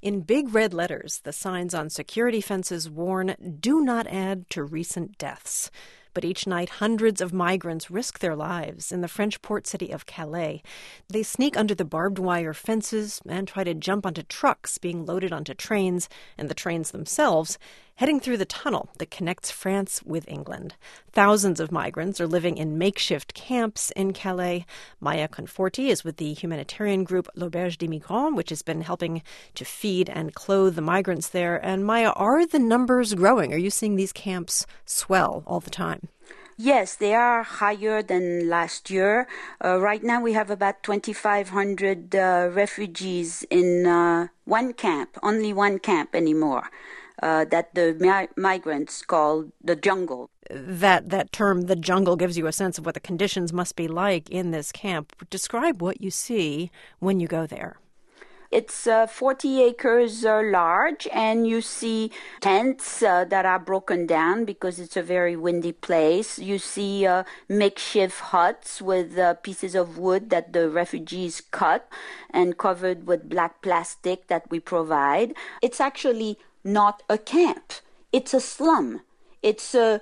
In big red letters, the signs on security fences warn, "Do not add to recent deaths." But each night, hundreds of migrants risk their lives in the French port city of Calais. They sneak under the barbed wire fences and try to jump onto trucks being loaded onto trains, and the trains themselves, heading through the tunnel that connects France with England. Thousands of migrants are living in makeshift camps in Calais. Maya Conforti is with the humanitarian group L'Auberge des Migrants, which has been helping to feed and clothe the migrants there. And Maya, are the numbers growing? Are you seeing these camps swell all the time? Yes, they are higher than last year. Right now we have about 2,500 refugees in one camp, only one camp anymore, that the migrants call the jungle. That term, the jungle, gives you a sense of what the conditions must be like in this camp. Describe what you see when you go there. It's 40 acres large, and you see tents that are broken down because it's a very windy place. You see makeshift huts with pieces of wood that the refugees cut and covered with black plastic that we provide. It's actually not a camp. It's a slum. It's a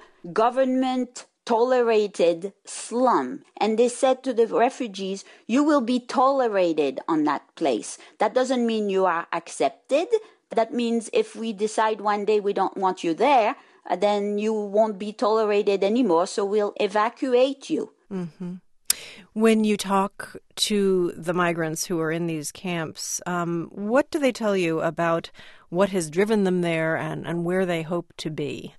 government-tolerated slum. And they said to the refugees, you will be tolerated on that place. That doesn't mean you are accepted. That means if we decide one day we don't want you there, then you won't be tolerated anymore, so we'll evacuate you. Mm-hmm. When you talk to the migrants who are in these camps, what do they tell you about what has driven them there and where they hope to be?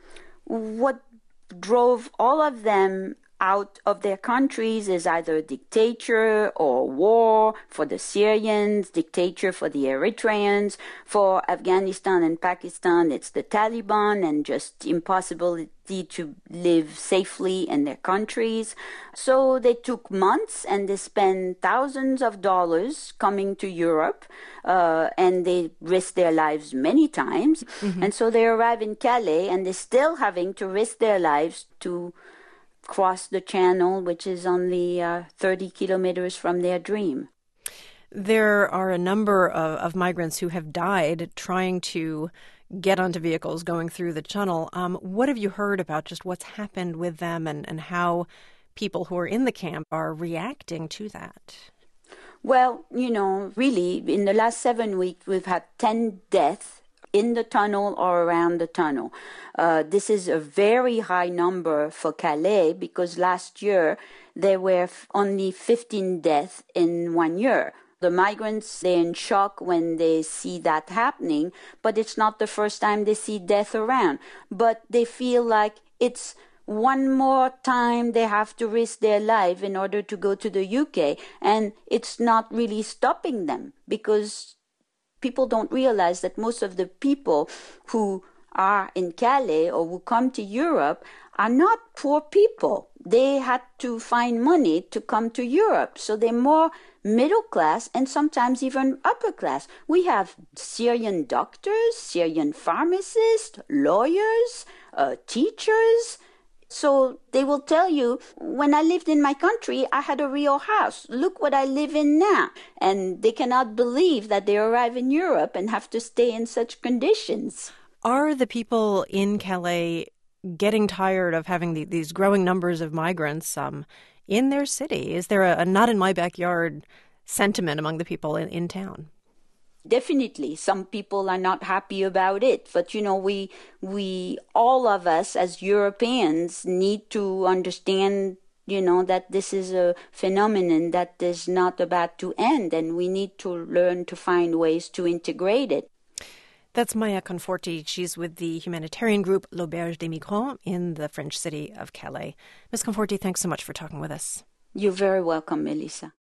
What drove all of them out of their countries is either dictator or war. For the Syrians, dictator for the Eritreans. For Afghanistan and Pakistan, it's the Taliban and just impossibility to live safely in their countries. So they took months and they spent thousands of dollars coming to Europe, and they risked their lives many times. Mm-hmm. And so they arrive in Calais and they're still having to risk their lives to cross the channel, which is only 30 kilometers from their dream. There are a number of migrants who have died trying to get onto vehicles going through the tunnel. What have you heard about just what's happened with them and how people who are in the camp are reacting to that? Well, really, in the last 7 weeks, we've had 10 deaths in the tunnel or around the tunnel. This is a very high number for Calais because last year there were only 15 deaths in 1 year. The migrants, they're in shock when they see that happening, but it's not the first time they see death around. But they feel like it's one more time they have to risk their life in order to go to the UK, and it's not really stopping them because people don't realize that most of the people who are in Calais or who come to Europe are not poor people. They had to find money to come to Europe. So they're more middle class and sometimes even upper class. We have Syrian doctors, Syrian pharmacists, lawyers, teachers. So they will tell you, when I lived in my country, I had a real house. Look what I live in now. And they cannot believe that they arrive in Europe and have to stay in such conditions. Are the people in Calais getting tired of having these growing numbers of migrants in their city? Is there a not in my backyard sentiment among the people in town? Definitely. Some people are not happy about it. But, we all of us as Europeans need to understand, that this is a phenomenon that is not about to end, and we need to learn to find ways to integrate it. That's Maya Conforti. She's with the humanitarian group L'Auberge des Migrants in the French city of Calais. Ms. Conforti, thanks so much for talking with us. You're very welcome, Melissa.